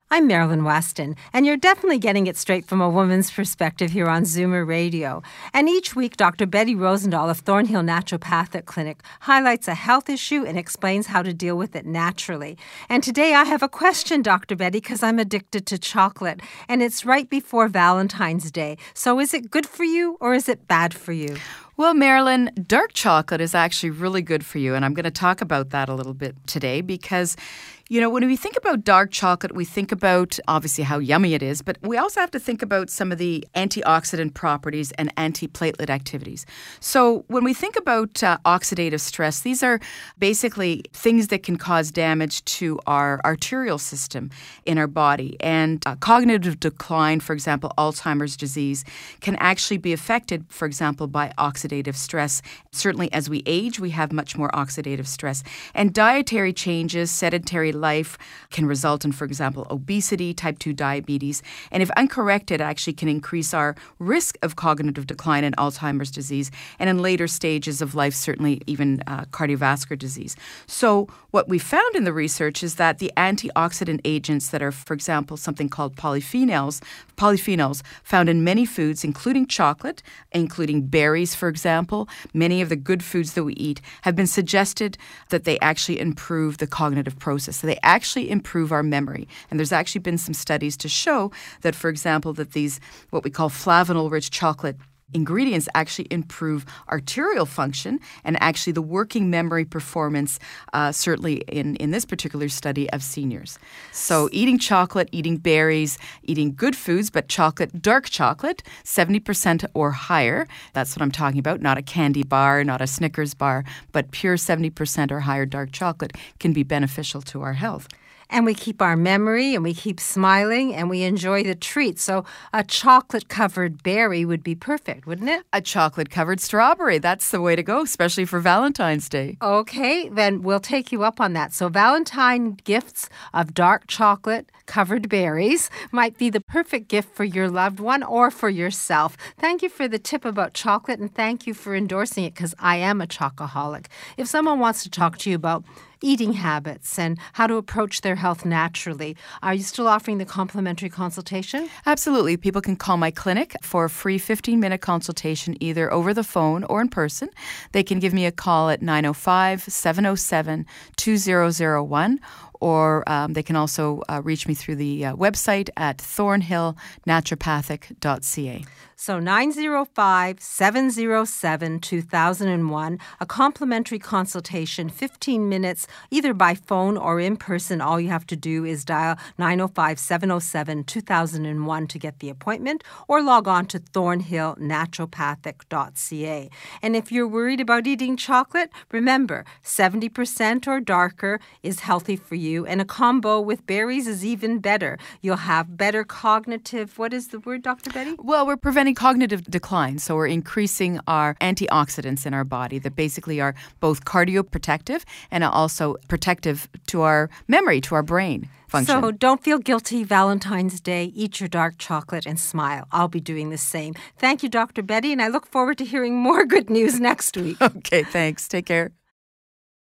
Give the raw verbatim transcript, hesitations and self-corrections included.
I'm Marilyn Weston, and you're definitely getting it straight from a woman's perspective here on Zoomer Radio. And each week, Doctor Betty Rosendahl of Thornhill Naturopathic Clinic highlights a health issue and explains how to deal with it naturally. And today I have a question, Doctor Betty, because I'm addicted to chocolate, and it's right before Valentine's Day. So is it good for you or is it bad for you? Well, Marilyn, dark chocolate is actually really good for you, and I'm going to talk about that a little bit today because, you know, when we think about dark chocolate, we think about obviously how yummy it is, but we also have to think about some of the antioxidant properties and antiplatelet activities. So when we think about uh, oxidative stress, these are basically things that can cause damage to our arterial system in our body. And uh, cognitive decline, for example, Alzheimer's disease, can actually be affected, for example, by oxidative stress. Certainly as we age, we have much more oxidative stress. And dietary changes, sedentary life can result in, for example, obesity, type two diabetes. And if uncorrected, actually can increase our risk of cognitive decline and Alzheimer's disease. And in later stages of life, certainly even uh, cardiovascular disease. So what we found in the research is that the antioxidant agents that are, for example, something called polyphenols, polyphenols found in many foods, including chocolate, including berries, for example, many of the good foods that we eat have been suggested that they actually improve the cognitive process. So they actually improve our memory. And there's actually been some studies to show that, for example, that these what we call flavanol-rich chocolate ingredients actually improve arterial function and actually the working memory performance, uh, certainly in, in this particular study of seniors. So eating chocolate, eating berries, eating good foods, but chocolate, dark chocolate, seventy percent or higher. That's what I'm talking about, not a candy bar, not a Snickers bar, but pure seventy percent or higher dark chocolate can be beneficial to our health. And we keep our memory and we keep smiling and we enjoy the treat. So a chocolate-covered berry would be perfect, wouldn't it? A chocolate-covered strawberry. That's the way to go, especially for Valentine's Day. Okay, then we'll take you up on that. So Valentine gifts of dark chocolate-covered berries might be the perfect gift for your loved one or for yourself. Thank you for the tip about chocolate and thank you for endorsing it because I am a chocoholic. If someone wants to talk to you about eating habits and how to approach their health naturally. Are you still offering the complimentary consultation? Absolutely. People can call my clinic for a free fifteen-minute consultation either over the phone or in person. They can give me a call at nine oh five, seven oh seven, two oh oh one or um, they can also uh, reach me through the uh, website at thornhill naturopathic dot c a. So nine oh five, seven oh seven, two oh one, a complimentary consultation, fifteen minutes, either by phone or in person. All you have to do is dial nine oh five, seven oh seven, two oh one to get the appointment or log on to thornhill naturopathic dot c a. And if you're worried about eating chocolate, remember, seventy percent or darker is healthy for you. And a combo with berries is even better. You'll have better cognitive, what is the word, Doctor Betty? Well, we're preventing cognitive decline. So we're increasing our antioxidants in our body that basically are both cardioprotective and also protective to our memory, to our brain function. So don't feel guilty Valentine's Day. Eat your dark chocolate and smile. I'll be doing the same. Thank you, Doctor Betty, and I look forward to hearing more good news next week. Okay, thanks. Take care.